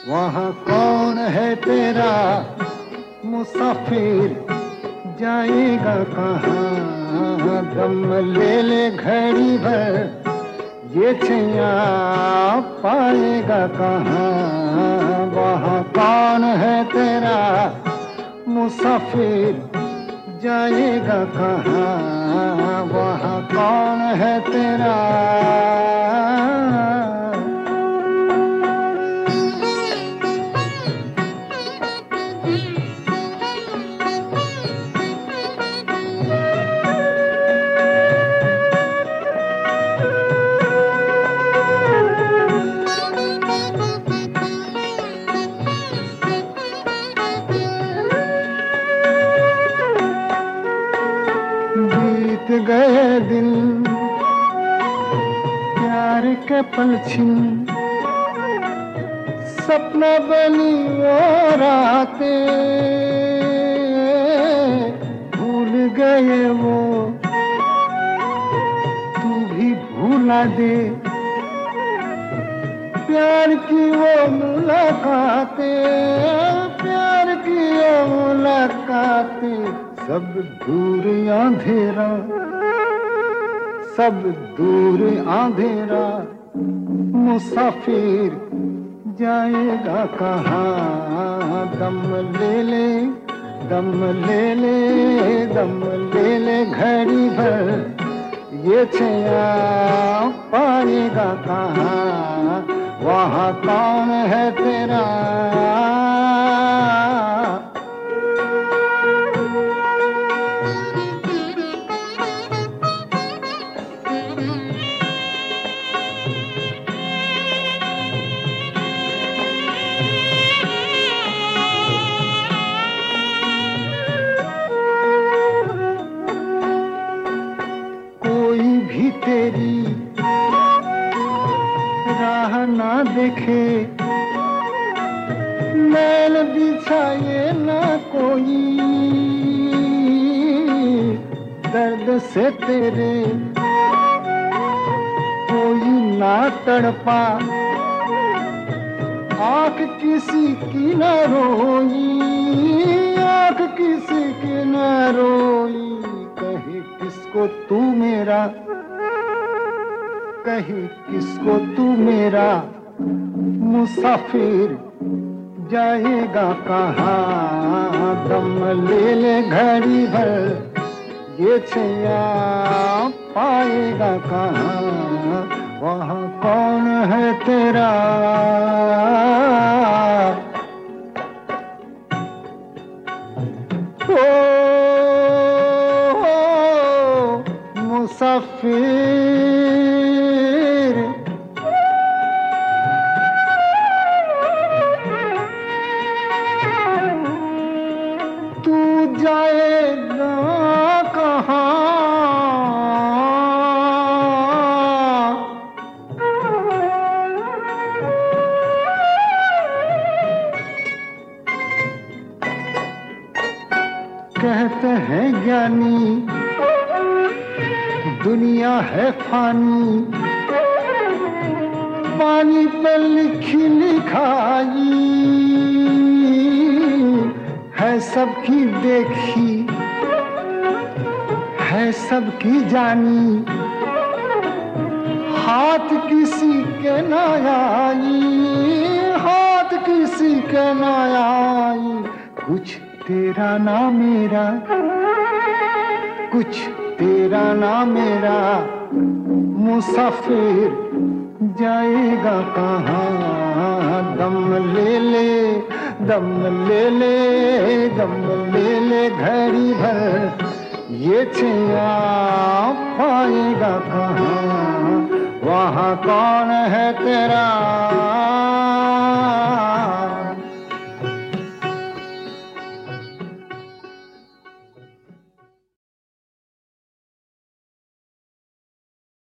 वहाँ कौन है तेरा मुसाफिर, जाएगा कहाँ, दम ले ले घड़ी भर, ये छैया पाएगा कहाँ। वहाँ कौन है तेरा मुसाफिर, जाएगा कहाँ, वहाँ कौन है तेरा। बीत गए दिन प्यार के पल छिन, सपना बनी वो रातें, भूल गए वो तू भी भूला दे, प्यार की वो मुलाकातें, प्यार की वो मुलाकातें, सब दूर अंधेरा, सब दूर अंधेरा, मुसाफिर जाएगा कहाँ, दम ले ले, दम ले ले, दम ले ले घड़ी भर, ये छैया पाएगा कहाँ, वहाँ कौन है तेरा। भी तेरी राह ना देखे, मैल बिछाए ना कोई, दर्द से तेरे कोई ना तड़पा, आँख किसी की ना रोई, आँख किसी की ना रोई, कहे किसको तू मेरा, कहे किसको तू मेरा मुसाफिर, जाएगा कहाँ, दम ले ले घड़ी भर, ये छैया पाएगा कहाँ, वहाँ कौन है तेरा। ओ मुसाफिर, जाएगा कहाँ, कहते हैं ज्ञानी दुनिया है फानी, पानी पे लिखी लिखाई है, सबकी देखी है, सबकी जानी, हाथ किसी के ना आई, हाथ किसी के ना आई, कुछ तेरा ना मेरा, कुछ तेरा ना मेरा, मुसाफिर जाएगा कहाँ, दम ले ले, दम ले ले, दम ले ले घड़ी भर, ये छैया पाएगा कहाँ, वहाँ कौन है तेरा।